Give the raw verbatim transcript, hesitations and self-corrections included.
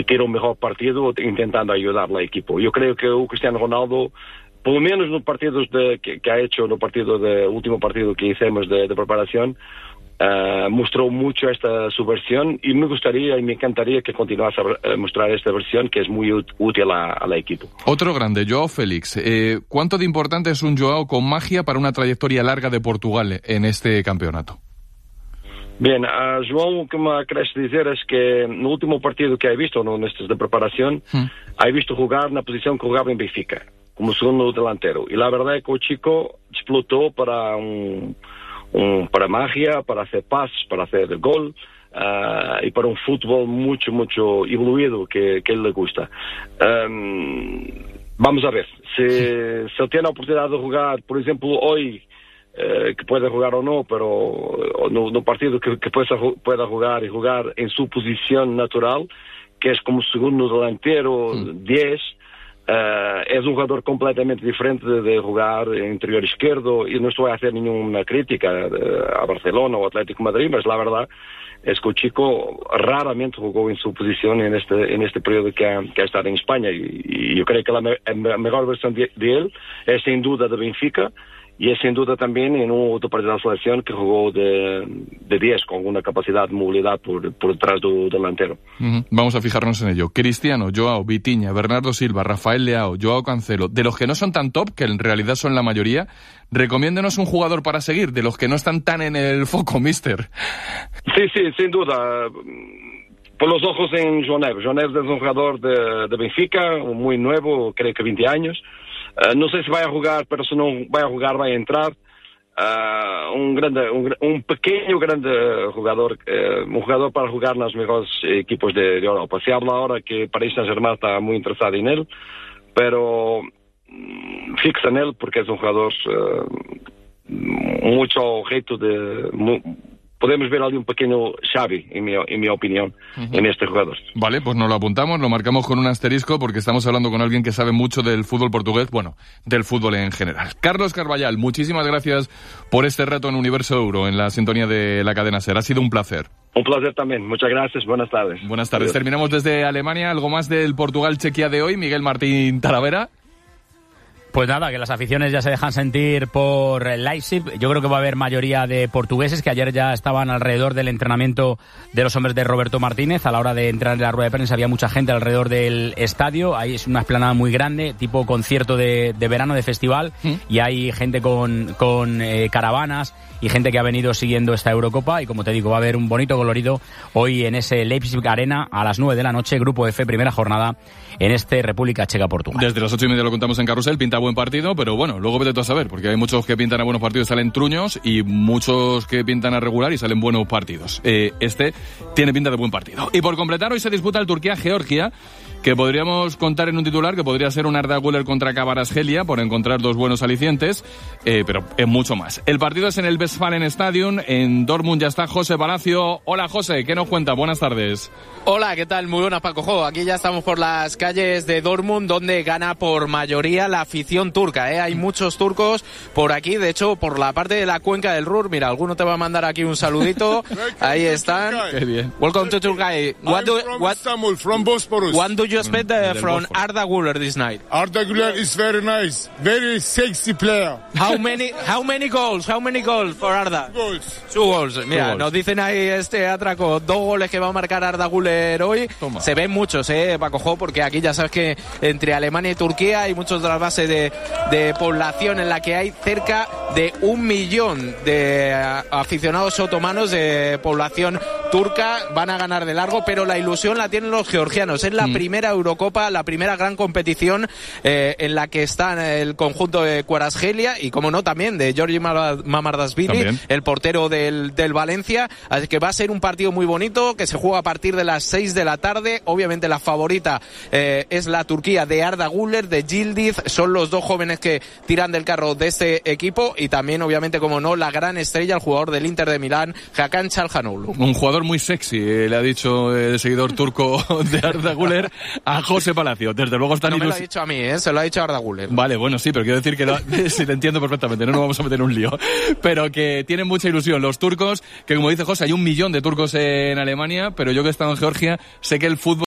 y ter un mejor partido intentando ayudar al equipo. Yo creo que o Cristiano Ronaldo, por lo menos los partidos de, que, que ha hecho, el partido de, último partido que hicimos de, de preparación, Uh, mostró mucho esta su versión y me gustaría y me encantaría que continuase a mostrar esta versión que es muy útil a, a la equipo. Otro grande, Joao Félix. Eh, ¿Cuánto de importante es un Joao con magia para una trayectoria larga de Portugal en este campeonato? Bien, a João, o que me queres dizer es que no último partido que he visto, no nestes de preparación, hmm. he visto jugar na posición que jugaba en Benfica, como segundo delantero. Y la verdad es que el chico explotó para un... Um, para magia, para hacer pases, para hacer gol uh, y para un fútbol mucho, mucho evoluído que, que él le gusta. Um, vamos a ver, si, si él tiene la oportunidad de jugar, por ejemplo, hoy, uh, que puede jugar o no, pero no, no partido que, que pueda, pueda jugar y jugar en su posición natural, que es como segundo delantero, diez, Uh, es un jugador completamente diferente de, de jugar en interior izquierdo y no estoy a hacer ninguna crítica uh, a Barcelona o Atlético de Madrid, pero la verdad es que el chico raramente jugó en su posición en este en este periodo que ha, que ha estado en España y, y yo creo que la, me, la mejor versión de, de él es sin duda de Benfica y es sin duda también en un otro partido de la selección que jugó de, de diez con una capacidad de movilidad por, por detrás del delantero. Uh-huh. Vamos a fijarnos en ello. Cristiano, Joao, Vitinha, Bernardo Silva, Rafael Leao, Joao Cancelo, de los que no son tan top, que en realidad son la mayoría, recomiéndenos un jugador para seguir, de los que no están tan en el foco, mister. Sí, sí, sin duda. Por los ojos en João Neves. João Neves es un jugador de, de Benfica, muy nuevo, creo que veinte años. Uh, no sé si va a jugar, pero si no va a jugar, va a entrar. Uh, un grande, un, un pequeño grande jugador, uh, un jugador para jugar en los mejores equipos de, de Europa. Se habla ahora que Paris Saint-Germain está muy interesado en él, pero um, fixa en él porque es un jugador uh, mucho objeto de... Mu, podemos ver ali un pequeño Xavi, en mi, en mi opinión, uh-huh. en este jugador. Vale, pues nos lo apuntamos, lo marcamos con un asterisco porque estamos hablando con alguien que sabe mucho del fútbol portugués, bueno, del fútbol en general. Carlos Carballal, muchísimas gracias por este reto en Universo Euro, en la sintonía de la cadena SER. Ha sido un placer. Un placer también. Muchas gracias. Buenas tardes. Buenas tardes. Adiós. Terminamos desde Alemania. ¿Algo más del Portugal-Chequia de hoy? Miguel Martín Talavera. Pues nada, que las aficiones ya se dejan sentir por Leipzig. Yo creo que va a haber mayoría de portugueses que ayer ya estaban alrededor del entrenamiento de los hombres de Roberto Martínez. A la hora de entrar en la rueda de prensa había mucha gente alrededor del estadio. Ahí es una explanada muy grande, tipo concierto de, de verano, de festival. ¿Mm? Y hay gente con, con eh, caravanas y gente que ha venido siguiendo esta Eurocopa. Y como te digo, va a haber un bonito colorido hoy en ese Leipzig Arena a las nueve de la noche, Grupo F, primera jornada en este República Checa-Portugal. Desde las ocho y media lo contamos en Carrusel, pinta buen partido, pero bueno, luego vete tú a saber, porque hay muchos que pintan a buenos partidos y salen truños, y muchos que pintan a regular y salen buenos partidos. Eh, este tiene pinta de buen partido. Y por completar, hoy se disputa el Turquía-Georgia, que podríamos contar en un titular que podría ser un Arda Güler contra Kvaratskhelia, por encontrar dos buenos alicientes, eh, pero es mucho más. El partido es en el Westfalen Stadium, en Dortmund. Ya está José Palacio. Hola José, ¿qué nos cuenta? Buenas tardes. Hola, ¿qué tal? Muy buenas, Paco Jo. Aquí ya estamos por las calles de Dortmund, donde gana por mayoría la afición turca, ¿eh? Hay muchos turcos por aquí, de hecho, por la parte de la cuenca del Ruhr. Mira, alguno te va a mandar aquí un saludito. Ahí están. Qué bien. Welcome to Turkey. What do, from what, Istanbul, from Bosporus. What do you expect uh, from Arda Güler this night? Arda Güler is very nice, very sexy player. How many, how many goals? How many goals for Arda? Goals. Two goals. Mira, goals. Nos dicen ahí este atraco, dos goles que va a marcar Arda Güler hoy. Toma. Se ven muchos, eh, Paco Jo, porque aquí ya sabes que entre Alemania y Turquía hay muchos de las bases de, de población en la que hay cerca de un millón de aficionados otomanos de población turca. Van a ganar de largo, pero la ilusión la tienen los georgianos. Es la mm. primera Eurocopa, la primera gran competición eh, en la que está el conjunto de Kvaratskhelia y, como no, también de Giorgi Mamardashvili, también el portero del, del Valencia. Así que va a ser un partido muy bonito que se juega a partir de las seis de la tarde. Obviamente la favorita eh, es la Turquía de Arda Güler, de Yildiz. Son los dos jóvenes que tiran del carro de este equipo, y también, obviamente, como no, la gran estrella, el jugador del Inter de Milán, Hakan Çalhanoğlu. Un jugador muy sexy, eh, le ha dicho el seguidor turco de Arda Güler a José Palacio. Desde luego están No me ilus... lo ha dicho a mí, ¿eh? Se lo ha dicho a Arda Güler. Vale, bueno, sí, pero quiero decir que lo... sí, te entiendo perfectamente, no nos vamos a meter en un lío. Pero que tienen mucha ilusión los turcos, que como dice José, hay un millón de turcos en Alemania, pero yo que he estado en Georgia, sé que el fútbol